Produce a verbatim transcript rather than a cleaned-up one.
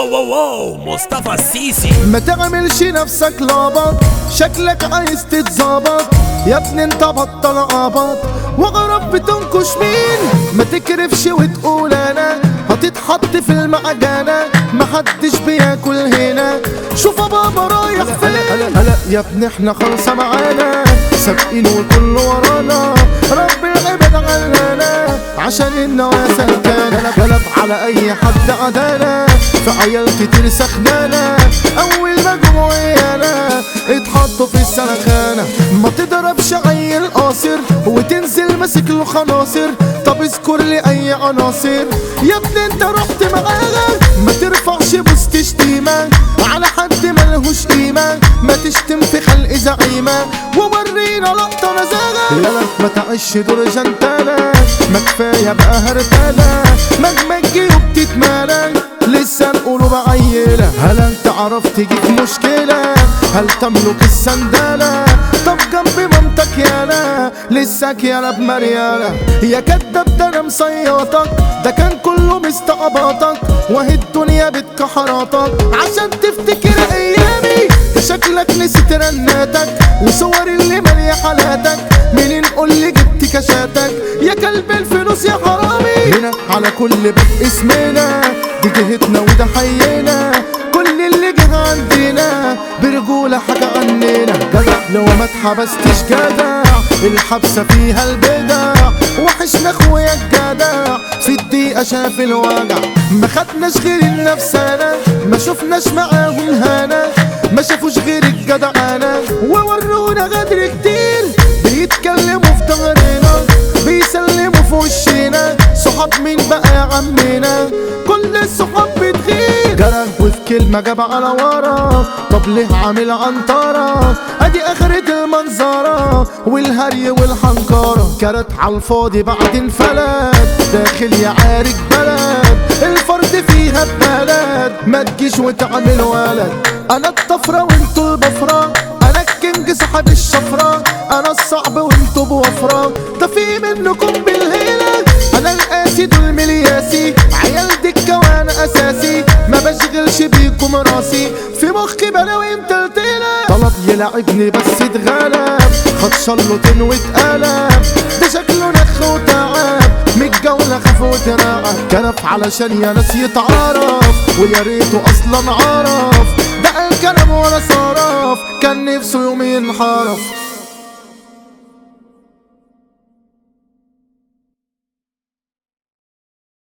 واو واو واو مصطفى السيسي. ما تعملش نفسك لابط، شكلك عايز تتظبط يا ابني انت بطل عبط، وغرب بتنكش مين. ما تكرفش وتقول انا هتتحط في المعجنة، محدش بياكل هنا، شوف بابا رايح فين. هلا هلا يا ابني احنا خلصة معانا، سابقين والكل ورانا، رب العباد عننا عشان النوايا سلكانة. غلب على اي حد عدانا، في عيال كتير سخنانة، اول مجموعيانا اتحطوا في السلخانة. ما تضربش عيل قاصر وتنزل ماسك له خناصر، طب اذكر لي اي عناصر يا ابني انت رحت معاها. ما ترفعش بوست شتيمة على حد ملهوش قيمة، ما تشتم في خلق زعيمة وورينا لقطة نزاهة. لا لا ما تعيش دور جنتالة، ما كفاية بقى هرتالة، مجمجي وبتتمالى لسه نقوله بعيلة. هل انت عرفت تجيب مشكلة؟ هل تملك السندالة؟ طب جنب مامتك يالا لساك يالا بمريالة. يا كداب ده انا مصيطك، ده كان كله مستعبطك، وهي الدنيا بتكحرطك عشان تفتكر ايامي. ده شكلك نسيت رناتك وصور اللي مالية حالاتك، منين قول لي جبت كشاتك يا كلب الفلوس يا حرامي. هنا على كل باب اسمنا، دي جهتنا وده حينا، كل اللي جه عندنا برجولة حاجة عننا. جدع لو ما اتحبستش جدع، الحبسة فيها البدع، وحشنا اخويا الجدع في الدقيقة شاف الوجع. ما خدناش غير النفسانة، ما شفناش معاهم هنا، ما شافوش غير الجدعانة وورونا غدر كتير. بيتكلموا في ظهرنا، بيسلموا في وشنا، صحاب مين بقى يا عمنا؟ كل الصحاب بتغير. جرى وفي كلمة جاب على ورا، طب ليه عامل عنطرة؟ ادي اخرة المنظرة والهري والحنكرة، كانت عالفاضي بعد انفلت، داخل يعارك بلد الفرد فيها ببلد، ما تجيش وتعمل ولد. انا الطفرة وانتو البفرة، انا الكينج صاحب الشفرة، انا الصعب وانتو بوفرة، ده في منكم بالهيلة. انا القاسي دول ملياسي، عيال دكة وانا اساسي، ما بشغلش بيكم راسي، في مخي بلاوي متلتلة. طلب يلعبني بس اتغلب، خد شلوتين واتقلب، ده شكله نخ وتعب، متجولة خاف وترعب، كنف علشان يا ناس يتعرف، ويا ريته اصلا عرف، ده قال كلام ولا صرف، كان نفسه يوم ينحرف.